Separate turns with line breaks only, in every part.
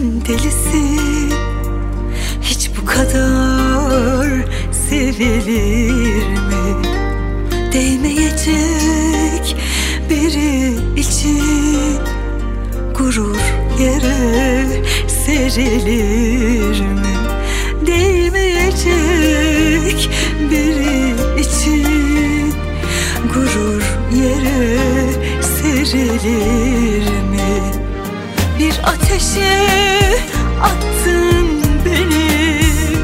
delisin. Hiç bu kadar sevilir mi? Değmeyecek biri için gurur yere serilir mi? Değmeyecek biri için gurur yere serilir mi? Bir ateşe attın beni,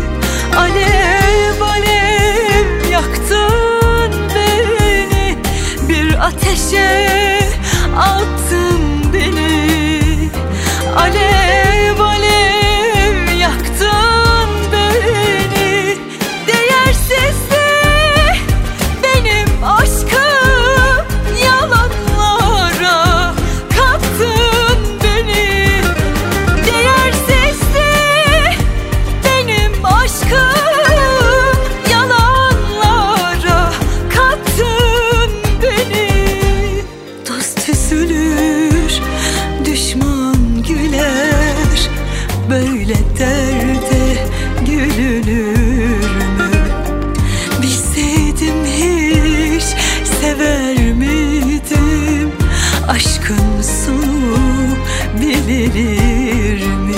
alev alev yaktın beni. Bir ateşe attın beni, alev alev yaktın beni. Değersizdi benim aşkım, yalanlara kattın beni. Değersizdi benim aşkım, yalanlara kattın beni. Dost üzülür, düşman güler, böyle derde gülünür mü? Bilseydim hiç sever miydim? Aşkın sonu bilinir mi?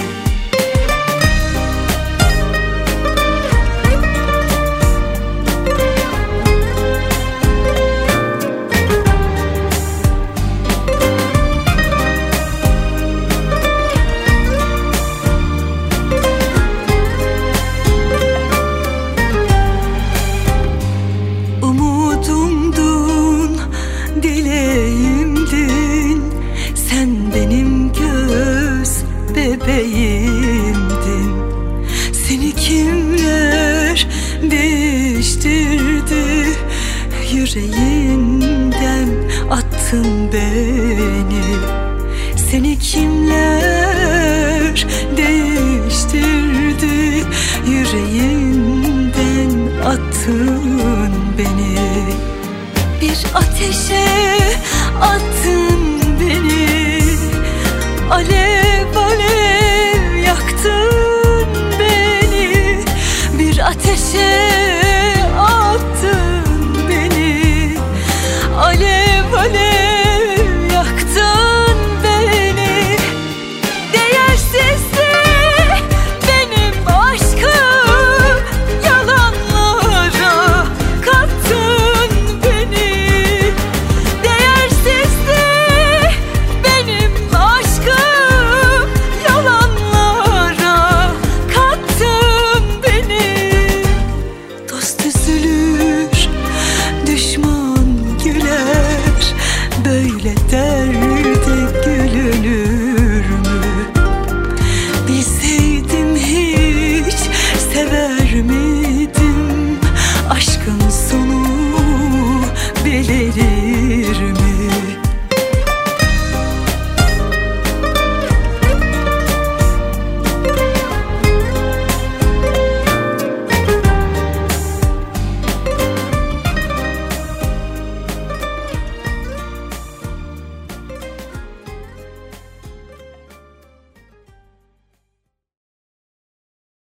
Umudumdun, dileğimdin, sen benim göz bebeğimdin. Seni kimler değiştirdi, yüreğinden attın beni. Seni kimler değiştirdi, yüreğinden attın beni. Bir ateşe attın beni, alev alev yaktın beni. Bir ateşe attın beni, alev alev yaktın beni. Değersizdi benim aşkım, yalanlara kattın beni. Değersizdi benim aşkım, yalanlara kattın beni. Dost üzülür, düşman güler, böyle derde gülünür mü? Bilseydim hiç sever miydim? Aşkın sonu bilirim.